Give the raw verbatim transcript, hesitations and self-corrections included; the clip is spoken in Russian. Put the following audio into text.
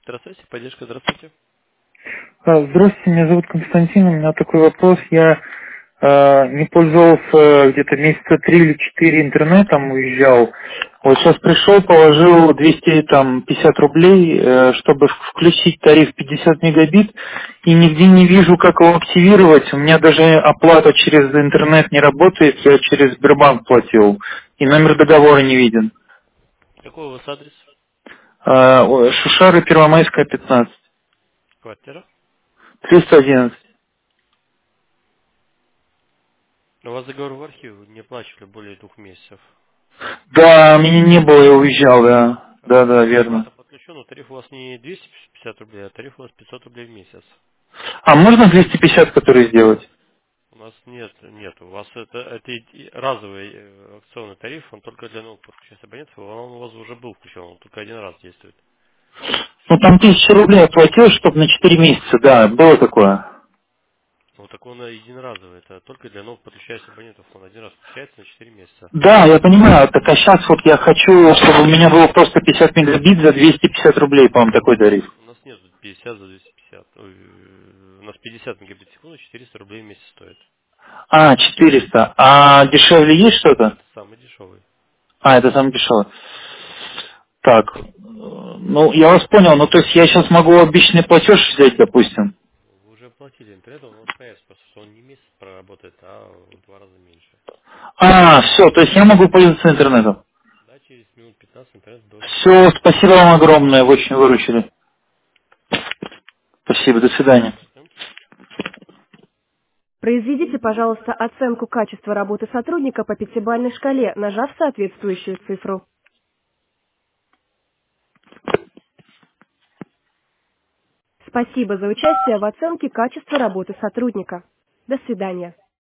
Электроцесси, поддержка, здравствуйте. А, Здравствуйте, меня зовут Константин. У меня такой вопрос. Я э, не пользовался где-то месяца три или четыре интернетом, уезжал. Вот сейчас пришел, положил двести там, пятьдесят рублей, э, чтобы в- включить тариф пятьдесят мегабит, и нигде не вижу, как его активировать. У меня даже оплата через интернет не работает, я через Сбербанк платил, и номер договора не виден. Какой у вас адрес? А, ой, Шушары, Первомайская, пятнадцать. Квартира? триста одиннадцать. У вас договор в архив, вы не оплачивали более двух месяцев. Да, меня не было, я уезжал, да. Да, Хорошо, да, оплата верно. подключена, но тариф у вас не двести пятьдесят рублей, а тариф у вас пятьсот рублей в месяц. А можно двести пятьдесят, который сделать? У нас нет, нет, у вас это, это и- разовый э, акционный тариф, он только для новых подключенных абонентов, он у вас уже был включен, он только один раз действует. Ну, там тысячу рублей оплатил, чтобы на четыре месяца, да, было такое. Вот так он единоразовый, это только для новых подключающихся абонентов, он один раз включается на четыре месяца. Да, я понимаю, так а сейчас вот я хочу, чтобы у меня было просто пятьдесят мегабит за двести пятьдесят рублей, по-моему, такой тариф. У нас нет пятьдесят за двести пятьдесят. Ой, э, у нас пятьдесят мегабит в секунду, четыреста рублей в месяц стоит. А, четыреста. А дешевле есть что-то? Это самый дешевый. А, это самое дешевое. Так, э, ну, я вас понял, ну, то есть я сейчас могу обычный платеж взять, допустим. Вы уже оплатили интернет, он у вас появится, просто что он не месяц проработает, а в два раза меньше. А, все, то есть я могу пользоваться интернетом. Да, через минут пятнадцать интернет должен Все, включиться. спасибо вам огромное, вы очень выручили. Спасибо, до свидания. М? Произведите, пожалуйста, оценку качества работы сотрудника по пятибалльной шкале, нажав соответствующую цифру. Спасибо за участие в оценке качества работы сотрудника. До свидания.